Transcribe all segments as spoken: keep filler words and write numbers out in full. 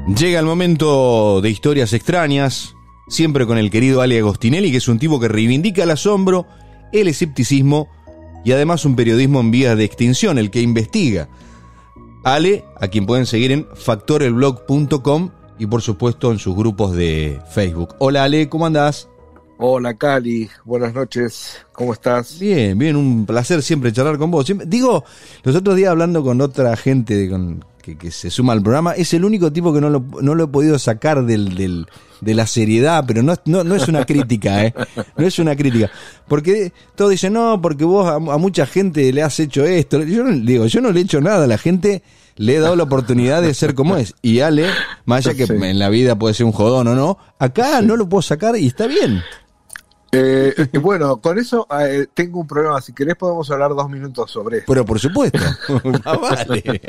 Llega el momento de historias extrañas, siempre con el querido Ale Agostinelli, que es un tipo que reivindica el asombro, el escepticismo y además un periodismo en vías de extinción, el que investiga. Ale, a quien pueden seguir en factor el blog punto com y por supuesto en sus grupos de Facebook. Hola Ale, ¿cómo andás? Hola Cali, buenas noches, ¿cómo estás? Bien, bien, un placer siempre charlar con vos. Siempre, digo, los otros días hablando con otra gente con, que, que se suma al programa, es el único tipo que no lo, no lo he podido sacar del, del, de la seriedad, pero no, no, no es una crítica, ¿eh? No es una crítica. Porque todos dicen, no, porque vos a, a mucha gente le has hecho esto. Yo no, digo, yo no le he hecho nada, a la gente le he dado la oportunidad de ser como es. Y Ale, más allá que sí, en la vida puede ser un jodón o no, acá no lo puedo sacar y está bien. Eh, bueno, con eso eh, tengo un problema. Si querés podemos hablar dos minutos sobre esto. Pero por supuesto. Ah, vale.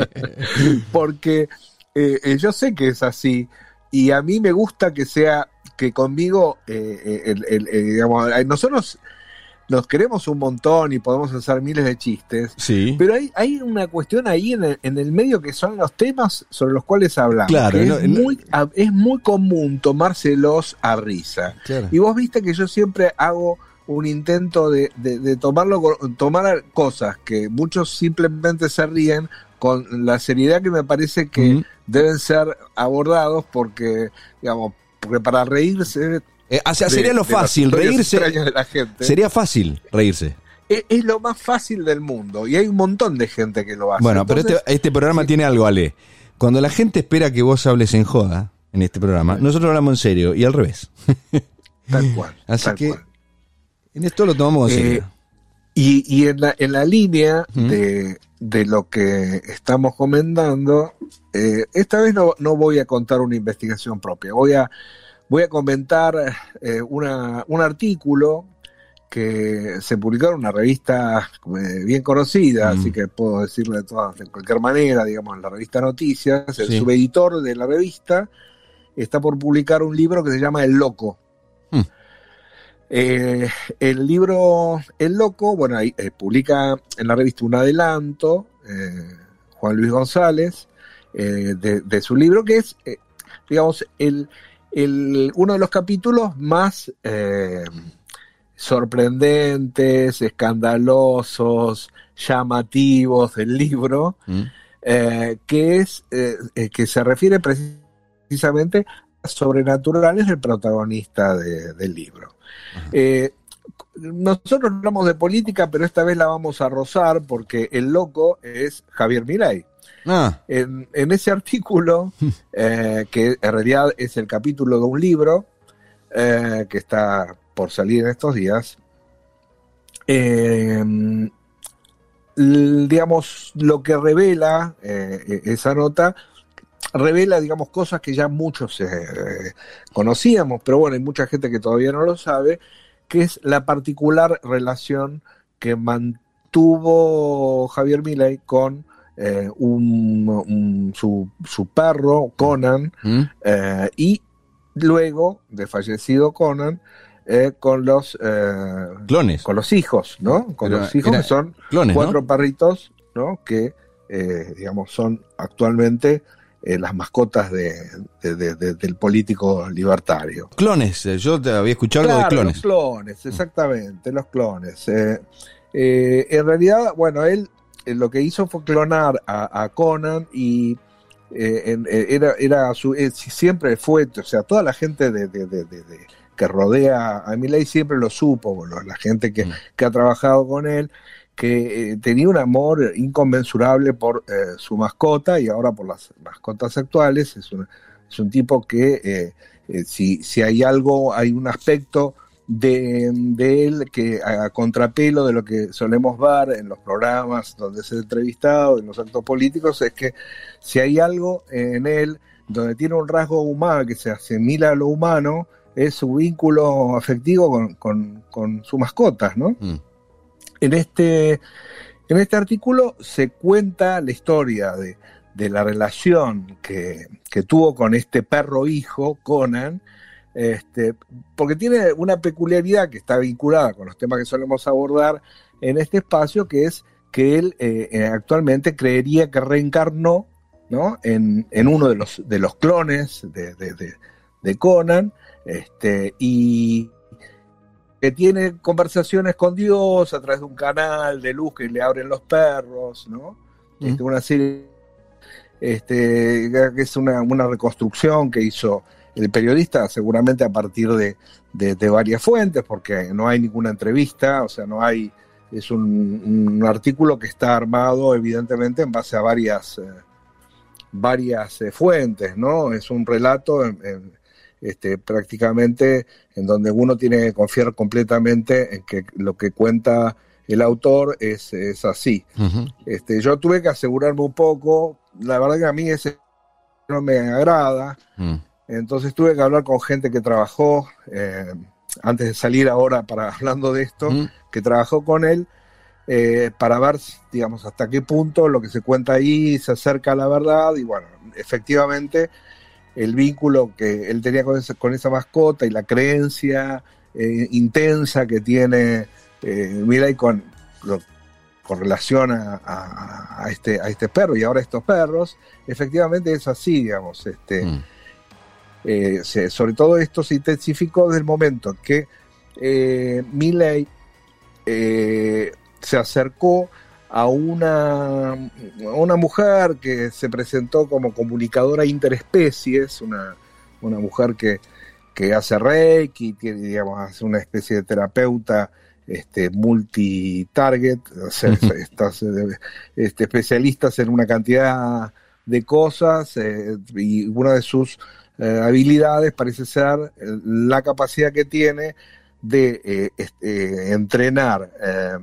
Porque eh, yo sé que es así y a mí me gusta que sea que conmigo, eh, el, el, el, digamos, nosotros nos queremos un montón y podemos hacer miles de chistes, sí, pero hay, hay una cuestión ahí en el, en el medio que son los temas sobre los cuales hablamos. Claro, que no, es, no, muy, no. es muy común tomárselos a risa. Claro. Y vos viste que yo siempre hago un intento de, de, de tomarlo, tomar cosas que muchos simplemente se ríen con la seriedad que me parece que uh-huh. deben ser abordados porque, digamos, porque para reírse... Eh, o sea, sería de, lo fácil, reírse. De la gente. Sería fácil reírse. Es, es lo más fácil del mundo y hay un montón de gente que lo hace. Bueno, entonces, pero este, este programa sí. tiene algo, Ale. Cuando la gente espera que vos hables en joda en este programa, sí. nosotros hablamos en serio y al revés. Tal cual. Así tal que cual. En esto lo tomamos en eh, serio. Y, y en, la, en la línea ¿Mm? de, de lo que estamos comentando, eh, esta vez no, no voy a contar una investigación propia, voy a Voy a comentar eh, una, un artículo que se publicó en una revista eh, bien conocida, mm. así que puedo decirlo de, todas, de cualquier manera, digamos, en la revista Noticias. El sí. subeditor de la revista está por publicar un libro que se llama El Loco. Mm. Eh, el libro El Loco, bueno, ahí, eh, publica en la revista un adelanto, eh, Juan Luis González, eh, de, de su libro, que es, eh, digamos, el... El, uno de los capítulos más eh, sorprendentes, escandalosos, llamativos del libro, mm. eh, que es eh, que se refiere precisamente a sobrenaturales del protagonista de, del libro. Uh-huh. Eh, nosotros hablamos de política, pero esta vez la vamos a rozar porque el loco es Javier Milei. Ah. En, en ese artículo, eh, que en realidad es el capítulo de un libro eh, que está por salir en estos días, eh, l- digamos, lo que revela eh, esa nota, revela, digamos, cosas que ya muchos eh, conocíamos, pero bueno, hay mucha gente que todavía no lo sabe, que es la particular relación que mantuvo Javier Milei con Eh, un, un, su, su perro Conan ¿Mm? eh, y luego de fallecido Conan eh, con los eh, clones, con los hijos, ¿no? Con Pero los hijos que son clones, cuatro ¿no? perritos, ¿no? Que eh, digamos son actualmente eh, las mascotas de, de, de, de, del político libertario. Clones, yo te había escuchado claro, algo de clones. Los clones, exactamente, los clones. Eh, eh, en realidad, bueno, él lo que hizo fue clonar a, a Conan y eh, en, era, era su, eh, siempre fue, o sea, toda la gente de, de, de, de, de, que rodea a Milei siempre lo supo, bueno, la gente que, mm. que ha trabajado con él, que eh, tenía un amor inconmensurable por eh, su mascota y ahora por las mascotas actuales. Es, una, es un tipo que eh, eh, si, si hay algo, hay un aspecto De, de él que a contrapelo de lo que solemos ver en los programas donde se ha entrevistado, en los actos políticos, es que si hay algo en él donde tiene un rasgo humano que se asimila a lo humano, es su vínculo afectivo con, con, con sus mascotas, ¿no? Mm. En este, en este artículo se cuenta la historia de, de la relación que, que tuvo con este perro hijo, Conan, Este, porque tiene una peculiaridad que está vinculada con los temas que solemos abordar en este espacio, que es que él eh, actualmente creería que reencarnó ¿no? En, en uno de los, de los clones de, de, de, de Conan, este, y que tiene conversaciones con Dios a través de un canal de luz que le abren los perros, ¿no? Mm. Este, una serie, este, que es una, una reconstrucción que hizo el periodista, seguramente a partir de, de, de varias fuentes, porque no hay ninguna entrevista, o sea, no hay, es un, un artículo que está armado evidentemente en base a varias, eh, varias eh, fuentes, ¿no? Es un relato en, en, este, prácticamente en donde uno tiene que confiar completamente en que lo que cuenta el autor es, es así. Uh-huh. Este, yo tuve que asegurarme un poco, la verdad que a mí ese no me agrada, uh-huh. Entonces tuve que hablar con gente que trabajó, eh, antes de salir ahora para hablando de esto, uh-huh. que trabajó con él, eh, para ver, digamos, hasta qué punto lo que se cuenta ahí se acerca a la verdad, y bueno, efectivamente el vínculo que él tenía con esa, con esa mascota y la creencia eh, intensa que tiene eh, Milei con, con relación a, a, a, este, a este perro y ahora a estos perros, efectivamente es así, digamos, este... Uh-huh. Eh, se, sobre todo esto se intensificó desde el momento que eh, Milei eh, se acercó a una, a una mujer que se presentó como comunicadora interespecies, una, una mujer que, que hace reiki, que digamos hace una especie de terapeuta este, multi-target, o sea, estas, este, especialistas en una cantidad de cosas, eh, y una de sus Eh, habilidades parece ser eh, la capacidad que tiene de eh, este, entrenar eh,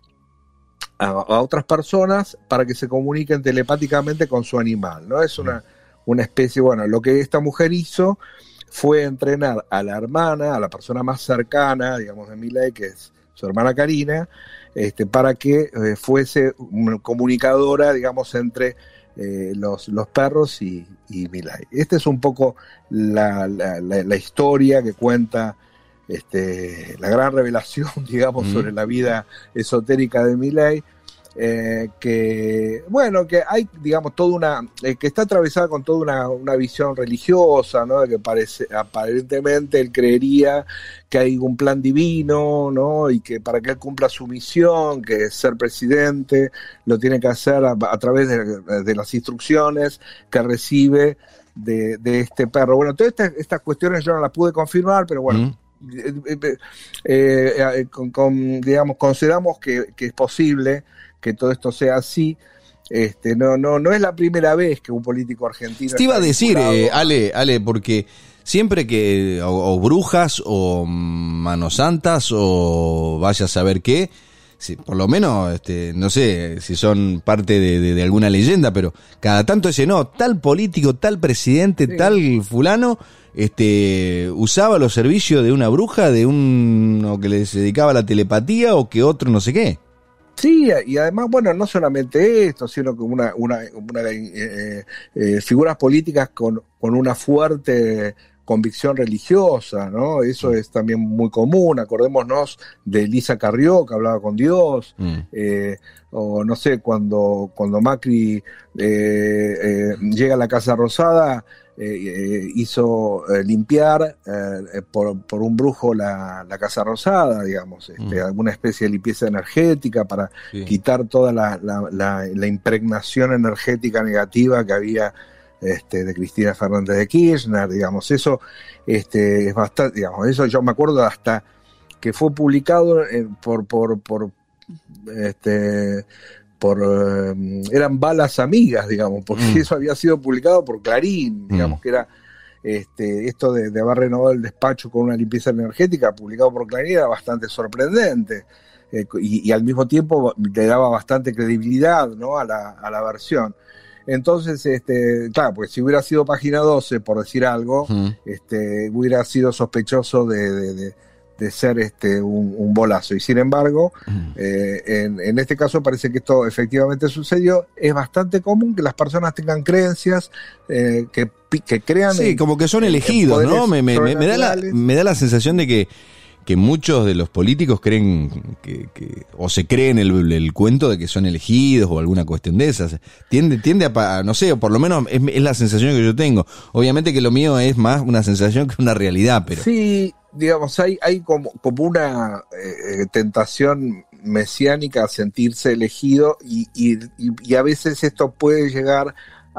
a, a otras personas para que se comuniquen telepáticamente con su animal, ¿no? Es una, una especie, bueno, lo que esta mujer hizo fue entrenar a la hermana, a la persona más cercana, digamos, de Milei, que es su hermana Karina, este, para que eh, fuese una comunicadora, digamos, entre Eh, los, los perros y, y Milei. Esta es un poco la, la, la, la historia que cuenta este, la gran revelación, digamos, mm. sobre la vida esotérica de Milei, eh, que, bueno, que hay, digamos, toda una, eh, que está atravesada con toda una, una visión religiosa, ¿no? De que parece, aparentemente él creería que hay un plan divino, ¿no? Y que para que él cumpla su misión, que es ser presidente, lo tiene que hacer a, a través de, de las instrucciones que recibe de, de este perro. Bueno, todas estas, estas cuestiones yo no las pude confirmar, pero bueno, mm. eh, eh, eh, con, con, digamos, consideramos que, que es posible que todo esto sea así. Este, no, no, no es la primera vez que un político argentino. Te iba a decir, eh, Ale, Ale, porque siempre que o, o brujas o manos santas o vaya a saber qué, si, por lo menos, este, no sé si son parte de, de, de alguna leyenda, pero cada tanto ese no, tal político, tal presidente, sí. tal fulano, este, usaba los servicios de una bruja, de uno que les dedicaba a la telepatía o que otro no sé qué. Sí, y además, bueno, no solamente esto, sino que una, una, una eh, eh, figuras políticas con, con una fuerte convicción religiosa, ¿no? Eso es también muy común. Acordémonos de Elisa Carrió, que hablaba con Dios, mm. eh, o no sé, cuando, cuando Macri eh, eh, llega a la Casa Rosada, eh, eh, hizo eh, limpiar eh, por, por un brujo la, la Casa Rosada, digamos, este, mm. alguna especie de limpieza energética para sí. quitar toda la, la, la, la impregnación energética negativa que había Este, de Cristina Fernández de Kirchner, digamos, eso este, es bastante, digamos, eso yo me acuerdo hasta que fue publicado en, por, por, por, este, por, eh, eran balas amigas, digamos, porque mm. eso había sido publicado por Clarín, digamos, mm. que era, este, esto de, de haber renovado el despacho con una limpieza energética, publicado por Clarín, era bastante sorprendente, eh, y, y al mismo tiempo le daba bastante credibilidad, ¿no? a la, a la versión. Entonces, este, claro, pues si hubiera sido Página doce, por decir algo, uh-huh. este, hubiera sido sospechoso de, de, de, de ser este, un, un bolazo. Y sin embargo, uh-huh. eh, en, en este caso parece que esto efectivamente sucedió. Es bastante común que las personas tengan creencias eh, que, que crean... Sí, en, como que son elegidos, ¿no? Me, me, me, da la, me da la sensación de que que muchos de los políticos creen que, que o se creen el, el cuento de que son elegidos o alguna cuestión de esas. Tiende, tiende a, no sé, o por lo menos es, es la sensación que yo tengo. Obviamente que lo mío es más una sensación que una realidad, pero... Sí, digamos, hay, hay como, como una eh, tentación mesiánica a sentirse elegido y, y, y a veces esto puede llegar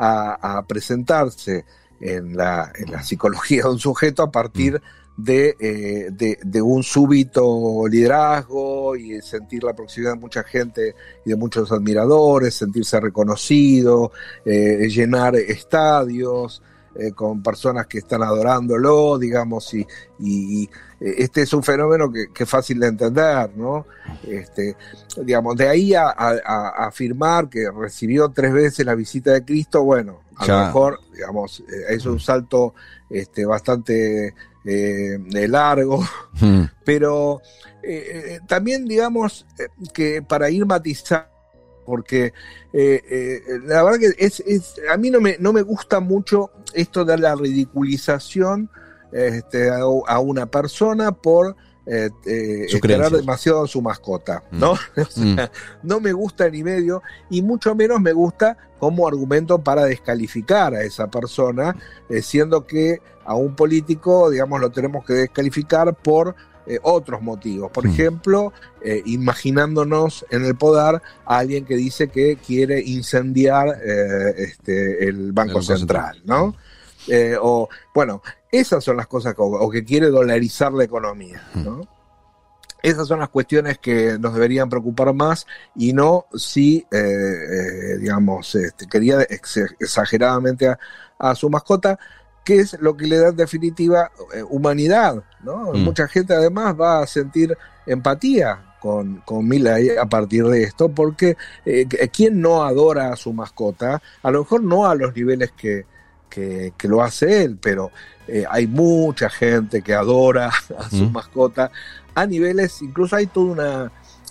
a, a presentarse en la, en la psicología de un sujeto a partir de, eh, de, de un súbito liderazgo y sentir la proximidad de mucha gente y de muchos admiradores, sentirse reconocido, eh, llenar estadios eh, con personas que están adorándolo, digamos, y, y, y este es un fenómeno que, que es fácil de entender, ¿no? Este, digamos, de ahí a, a, a afirmar que recibió tres veces la visita de Cristo, bueno, a ya. lo mejor, digamos, eh, es un salto este, bastante eh, de largo, hmm. pero eh, también, digamos, eh, que para ir matizando, porque eh, eh, la verdad que es, es a mí no me, no me gusta mucho esto de la ridiculización este, a, a una persona por eh, eh, esperar demasiado a su mascota, ¿no? Mm. O sea, mm. no me gusta ni medio, y mucho menos me gusta como argumento para descalificar a esa persona, eh, siendo que a un político, digamos, lo tenemos que descalificar por Eh, otros motivos. Por mm. ejemplo, eh, imaginándonos en el poder a alguien que dice que quiere incendiar eh, este, el Banco el Central, ¿no? Eh, o, bueno, esas son las cosas que, o que quiere dolarizar la economía, ¿no? Mm. Esas son las cuestiones que nos deberían preocupar más y no si, eh, eh, digamos, este, quería ex- exageradamente a, a su mascota, que es lo que le da en definitiva eh, humanidad, ¿no? Mm. Mucha gente además va a sentir empatía con, con Milei a partir de esto, porque eh, ¿quién no adora a su mascota? A lo mejor no a los niveles que, que, que lo hace él, pero eh, hay mucha gente que adora a su mm. mascota a niveles, incluso hay toda una,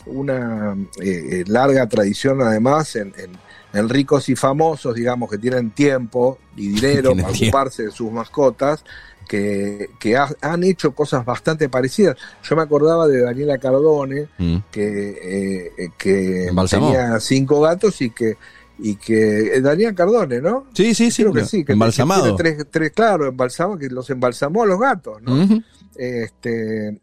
una eh, larga tradición además en, en en ricos y famosos, digamos, que tienen tiempo y dinero para tiempo. ocuparse de sus mascotas, que, que ha, han hecho cosas bastante parecidas. Yo me acordaba de Daniela Cardone, mm. que, eh, que tenía cinco gatos y que y que Daniela Cardone, ¿no? Sí, sí, sí, creo que sí, que embalsamado. Que tres, tres, claro, embalsamado, que los embalsamó a los gatos, ¿no? Uh-huh. Este,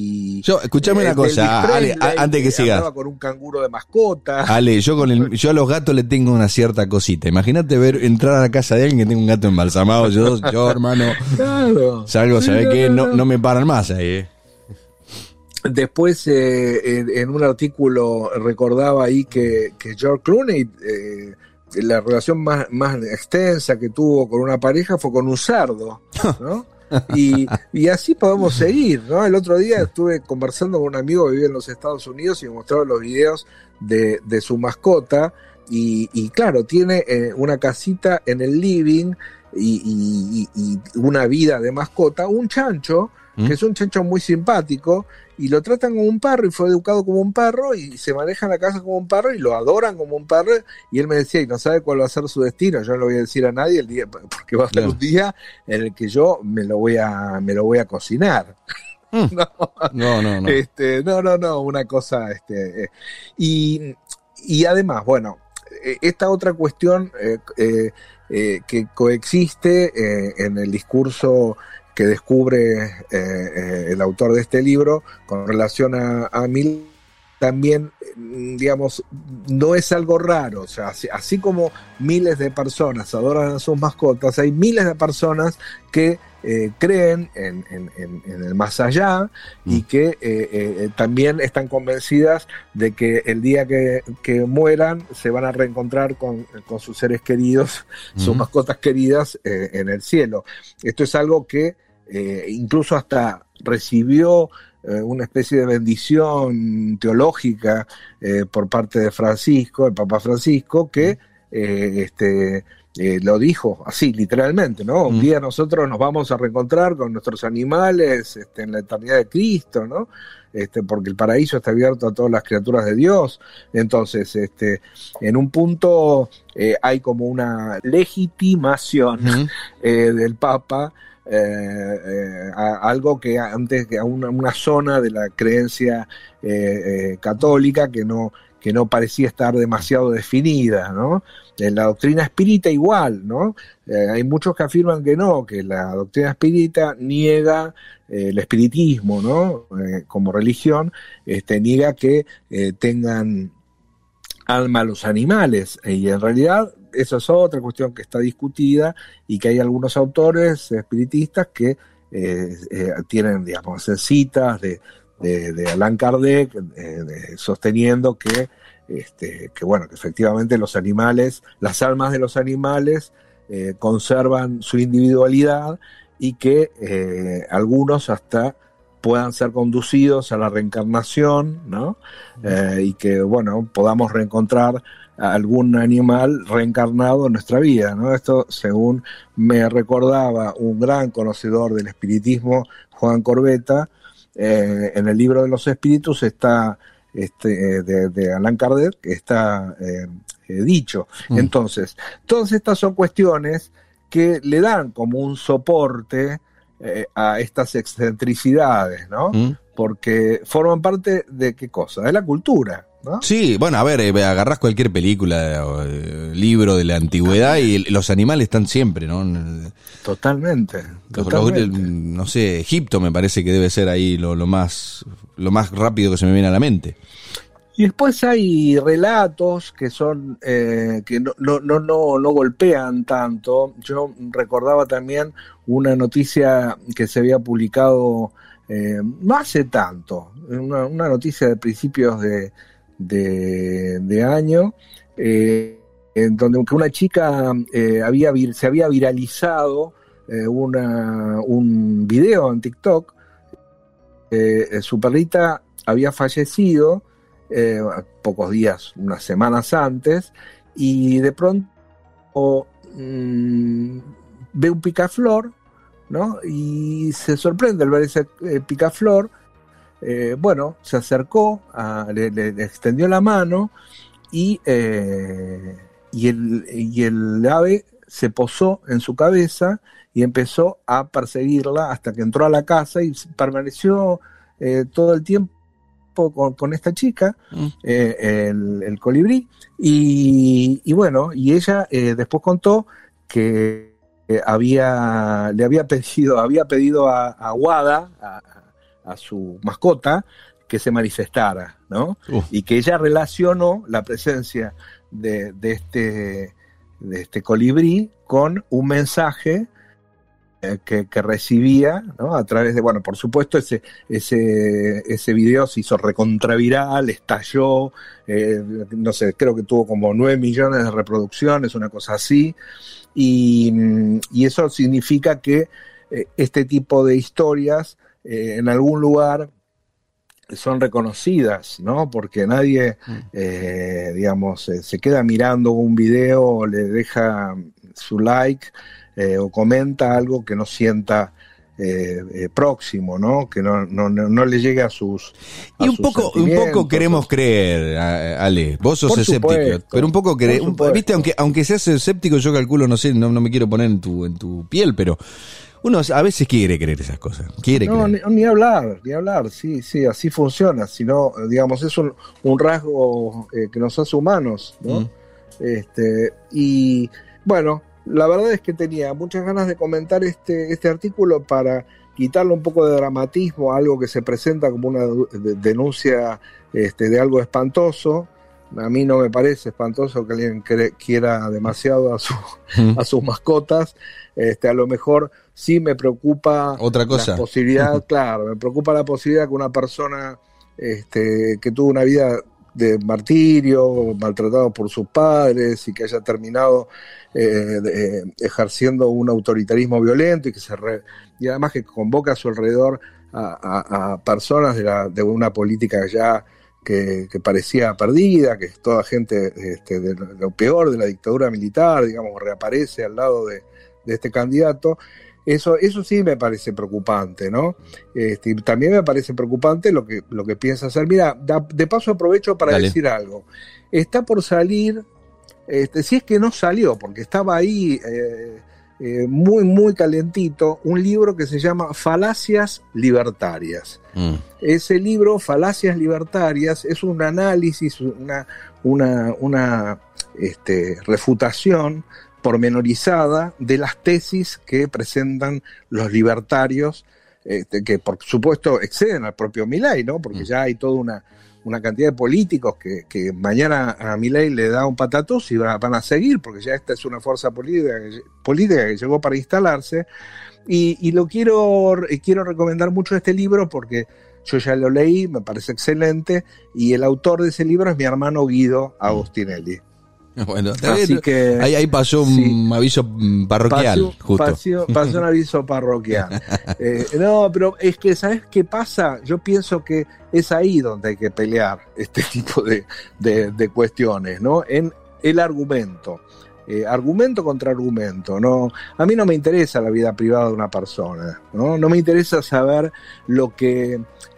y yo, escuchame eh, una cosa, Ale, antes que sigas. Con un canguro de mascota. Ale, yo con el, yo a los gatos le tengo una cierta cosita. Imagínate ver entrar a la casa de alguien que tenga un gato embalsamado. Yo, yo hermano, claro. salgo, sí, ¿sabés no, qué? No, no me paran más ahí, eh. Después, eh, en, en un artículo recordaba ahí que, que George Clooney, eh, la relación más, más extensa que tuvo con una pareja fue con un cerdo, ¿no? Y, y así podemos seguir, ¿no? El otro día estuve conversando con un amigo que vive en los Estados Unidos y me mostraba los videos de, de su mascota y, y claro, tiene eh, una casita en el living y, y, y una vida de mascota, un chancho, ¿Mm? que es un chancho muy simpático, y lo tratan como un perro y fue educado como un perro y se maneja en la casa como un perro y lo adoran como un perro, y él me decía, y no sabe cuál va a ser su destino, yo no lo voy a decir a nadie el día, porque va a ser no. un día en el que yo me lo voy a, me lo voy a cocinar. Mm. no, no, no, no. Este, no, no, no, una cosa, este, eh, y, y además, bueno, esta otra cuestión eh, eh, eh, que coexiste eh, en el discurso que descubre eh, eh, el autor de este libro con relación a, a Milei, también, digamos, no es algo raro. O sea, así, así como miles de personas adoran a sus mascotas, hay miles de personas que eh, creen en, en, en, en el más allá mm. y que eh, eh, también están convencidas de que el día que, que mueran se van a reencontrar con, con sus seres queridos, mm. sus mascotas queridas eh, en el cielo. Esto es algo que eh, incluso hasta recibió eh, una especie de bendición teológica eh, por parte de Francisco, el Papa Francisco, que eh, este Eh, lo dijo así, literalmente, ¿no? Un mm. día nosotros nos vamos a reencontrar con nuestros animales este, en la eternidad de Cristo, ¿no? Este, porque el paraíso está abierto a todas las criaturas de Dios. Entonces, este, en un punto eh, hay como una legitimación mm. eh, del Papa eh, eh, a, algo que antes que a una, una zona de la creencia eh, eh, católica que no que no parecía estar demasiado definida, ¿no? En la doctrina espírita igual, ¿no? Eh, hay muchos que afirman que no, que la doctrina espírita niega eh, el espiritismo, ¿no? Eh, como religión, este, niega que eh, tengan alma los animales, y en realidad eso es otra cuestión que está discutida y que hay algunos autores espiritistas que eh, eh, tienen, digamos, citas de De, de Allan Kardec, eh, de, sosteniendo que, este, que, bueno, que efectivamente los animales, las almas de los animales eh, conservan su individualidad y que eh, algunos hasta puedan ser conducidos a la reencarnación, ¿no? Eh, y que, bueno, podamos reencontrar a algún animal reencarnado en nuestra vida, ¿no? Esto, según me recordaba un gran conocedor del espiritismo, Juan Corbetta. Eh, en el libro de los espíritus está este, de, de Allan Kardec, está eh, eh, dicho. Mm. Entonces, todas estas son cuestiones que le dan como un soporte eh, a estas excentricidades, ¿no? Mm. Porque forman parte de qué cosa, de la cultura, ¿no? Sí, bueno, a ver, eh, agarrás cualquier película o eh, libro de la antigüedad y los animales están siempre, ¿no? Totalmente, totalmente. Los, no sé, Egipto me parece que debe ser ahí lo, lo más lo más rápido que se me viene a la mente. Y después hay relatos que son eh, que no, no, no, no, no golpean tanto. Yo recordaba también una noticia que se había publicado eh, no hace tanto, una, una noticia de principios de De, de año, eh, en donde una chica eh, había se había viralizado eh, una, un video en TikTok. Eh, su perrita había fallecido eh, pocos días, unas semanas antes, y de pronto mmm, ve un picaflor, ¿no? Y se sorprende al ver ese eh, picaflor. Eh, bueno, se acercó, a, le, le, le extendió la mano y, eh, y, el, y el ave se posó en su cabeza y empezó a perseguirla hasta que entró a la casa y permaneció eh, todo el tiempo con, con esta chica, mm. eh, el, el colibrí, y, y bueno, y ella eh, después contó que eh, había, le había pedido, había pedido a, a Wada, a, a su mascota, que se manifestara, ¿no? Uh. Y que ella relacionó la presencia de, de, este, de este colibrí con un mensaje eh, que, que recibía, ¿no? A través de, bueno, por supuesto, ese, ese, ese video se hizo recontraviral, estalló, eh, no sé, creo que tuvo como nueve millones de reproducciones, una cosa así, y, y eso significa que eh, este tipo de historias Eh, en algún lugar son reconocidas, ¿no? Porque nadie, eh, digamos, eh, se queda mirando un video o le deja su like eh, o comenta algo que no sienta eh, eh, próximo, ¿no? Que no, no, no, no le llegue a sus a y un sus poco un poco queremos creer, Ale, vos sos por escéptico, supuesto, pero un poco creer, viste, aunque aunque seas escéptico, yo calculo, no sé, no, no me quiero poner en tu en tu piel, pero uno a veces quiere creer esas cosas, quiere no, creer. Ni, ni hablar, ni hablar, sí, sí, así funciona, sino, digamos, es un, un rasgo eh, que nos hace humanos, ¿no? Mm. Este, y bueno, la verdad es que tenía muchas ganas de comentar este, este artículo para quitarle un poco de dramatismo a algo que se presenta como una de, denuncia este, de algo espantoso. A mí no me parece espantoso que alguien quiera demasiado a, su, a sus mascotas. Este, a lo mejor sí me preocupa otra cosa. La posibilidad, claro, me preocupa la posibilidad que una persona este, que tuvo una vida de martirio, maltratado por sus padres y que haya terminado eh, de, ejerciendo un autoritarismo violento y que se re, y además que convoca a su alrededor a, a, a personas de, la, de una política ya Que, que parecía perdida, que toda gente este, de lo peor de la dictadura militar, digamos, reaparece al lado de, de este candidato. Eso, eso sí me parece preocupante, ¿no? Este, también me parece preocupante lo que, lo que piensa hacer. Mira, da, de paso aprovecho para Dale. decir algo. Está por salir, este, si es que no salió, porque estaba ahí eh, eh, muy, muy calientito, un libro que se llama Falacias Libertarias. Mm. Ese libro, Falacias Libertarias, es un análisis, una, una, una este, refutación pormenorizada de las tesis que presentan los libertarios, este, que por supuesto exceden al propio Milei, ¿no? Porque mm. ya hay toda una, una cantidad de políticos que, que mañana a Milei le da un patatús y van, van a seguir, porque ya esta es una fuerza política, política que llegó para instalarse. Y, y lo quiero, quiero recomendar mucho este libro porque yo ya lo leí, me parece excelente, y el autor de ese libro es mi hermano Guido Agostinelli. Bueno, así que ahí, ahí pasó un sí, aviso parroquial, pasó, justo. Pasó, pasó un aviso parroquial. Eh, no, pero es que, ¿sabes qué pasa? Yo pienso que es ahí donde hay que pelear este tipo de, de, de cuestiones, ¿no? En el argumento. Eh, argumento contra argumento, ¿no? A mí no me interesa la vida privada de una persona, ¿no? No me interesa saber lo que,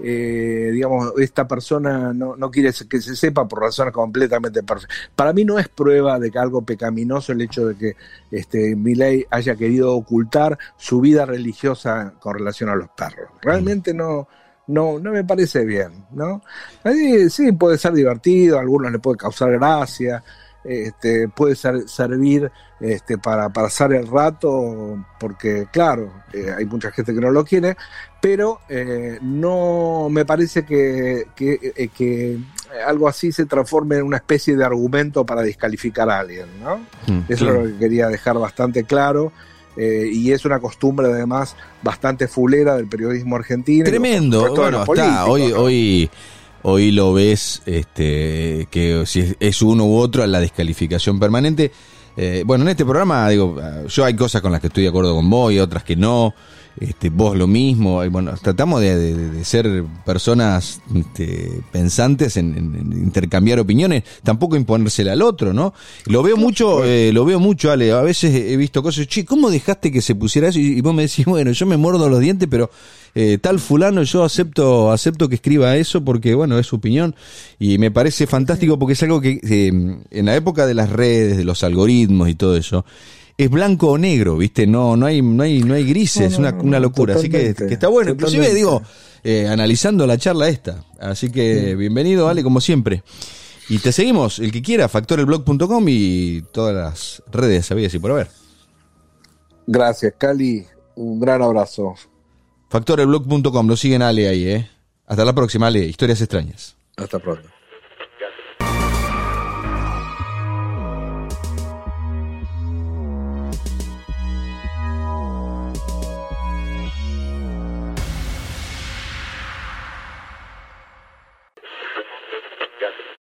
eh, digamos, esta persona no, no quiere que se sepa por razones completamente perfectas. Para mí no es prueba de que algo pecaminoso el hecho de que este, Milei haya querido ocultar su vida religiosa con relación a los perros. Realmente no... No, no me parece bien, ¿no? Ahí, sí, puede ser divertido, a algunos le puede causar gracia, este, puede ser, servir este, para pasar el rato, porque claro, eh, hay mucha gente que no lo quiere, pero eh, no me parece que, que, eh, que algo así se transforme en una especie de argumento para descalificar a alguien, ¿no? Mm, Eso claro. es lo que quería dejar bastante claro. Eh, y es una costumbre además bastante fulera del periodismo argentino. Tremendo, bueno, está, hoy, ¿no? hoy, hoy lo ves, este, que si es uno u otro a la descalificación permanente. Eh, bueno, en este programa, digo, yo hay cosas con las que estoy de acuerdo con vos y otras que no. Este, vos lo mismo, y bueno, tratamos de, de, de ser personas este, pensantes en, en intercambiar opiniones, tampoco imponérsela al otro, ¿no? Lo veo mucho, eh, lo veo mucho, Ale, a veces he visto cosas, che, ¿cómo dejaste que se pusiera eso? Y, y vos me decís, bueno, yo me muerdo los dientes, pero eh, tal fulano, yo acepto, acepto que escriba eso porque, bueno, es su opinión, y me parece fantástico porque es algo que eh, en la época de las redes, de los algoritmos y todo eso, es blanco o negro, ¿viste? No, no hay, no hay, no hay grises, no, no, una, una locura. Así que, que está bueno. Totalmente. Inclusive, digo, eh, analizando la charla esta. Así que, sí. Bienvenido, Ale, como siempre. Y te seguimos, el que quiera, factor el blog punto com y todas las redes sabidas y por haber. Gracias, Cali. Un gran abrazo. factor el blog punto com, lo siguen Ale ahí, ¿eh? Hasta la próxima, Ale. Historias extrañas. Hasta pronto.